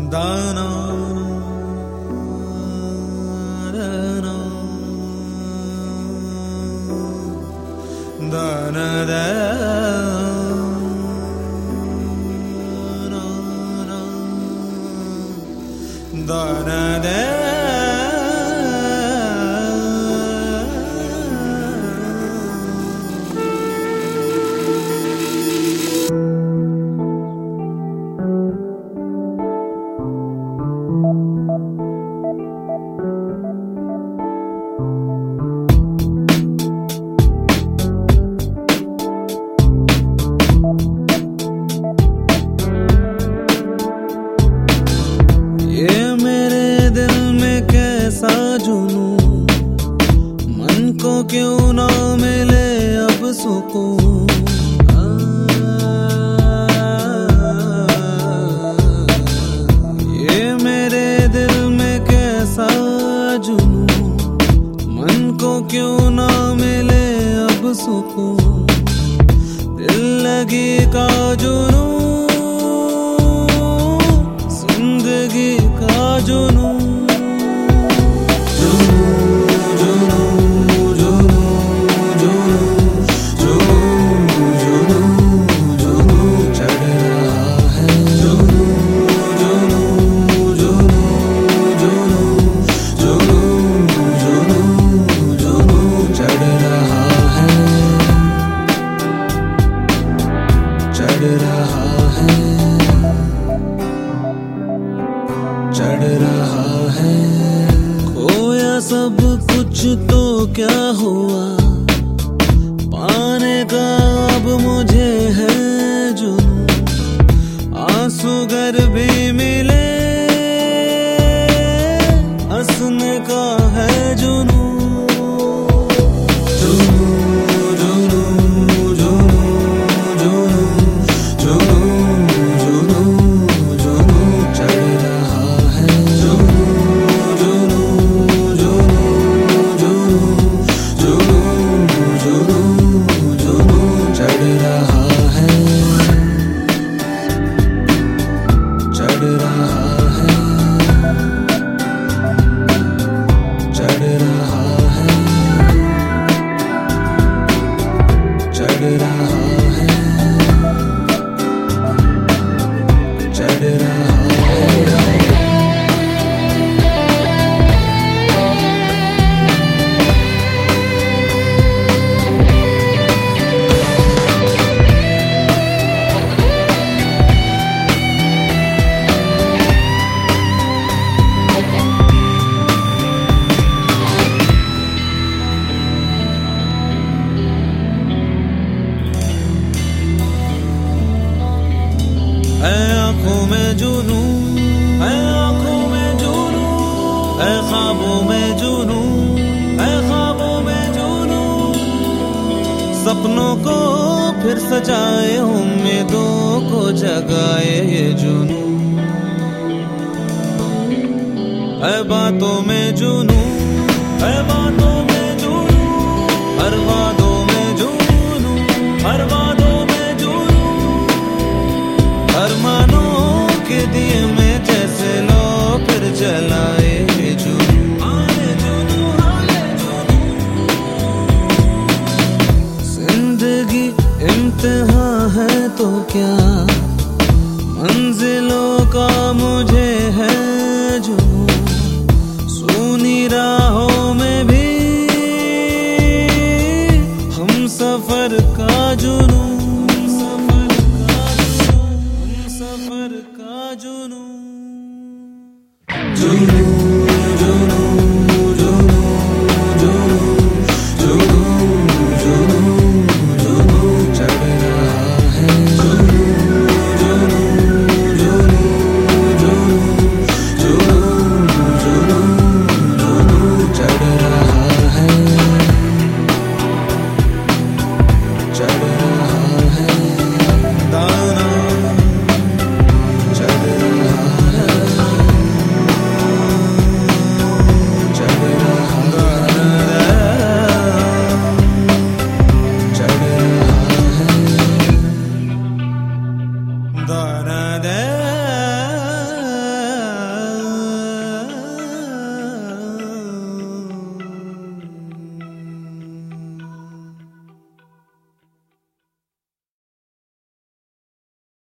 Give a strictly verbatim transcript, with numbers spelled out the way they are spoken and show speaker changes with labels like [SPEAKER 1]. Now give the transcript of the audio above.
[SPEAKER 1] दाना दाना दाना दाना दाना मन को क्यों ना मिले अब सुकून। ये मेरे दिल में कैसा जुनून, मन को क्यों ना मिले अब सुकून। दिल लगी का जुनून, जिंदगी का जुनून। चढ़ रहा है खोया सब कुछ तो क्या हुआ, पाने का अब मुझे है जुनून। आंसू गर भी मिले हंसने का है जुनून। आँखों में जुनूं, आँखों में जुनूं, ख्वाबों में जुनूं, ख्वाबों में जुनूं। सपनों को फिर सजाए, उम्मीदों को जगाए ये जुनूं। है बातों में जुनूं, है बातों में जुनूं, हर वादों में जुनूं, हर वादों में जुनूं। अरमानों के दिए में जैसे लो फिर जलाए जुनूं। जिंदगी इम्तिहान है तो क्या, मंजिलों का मुझे है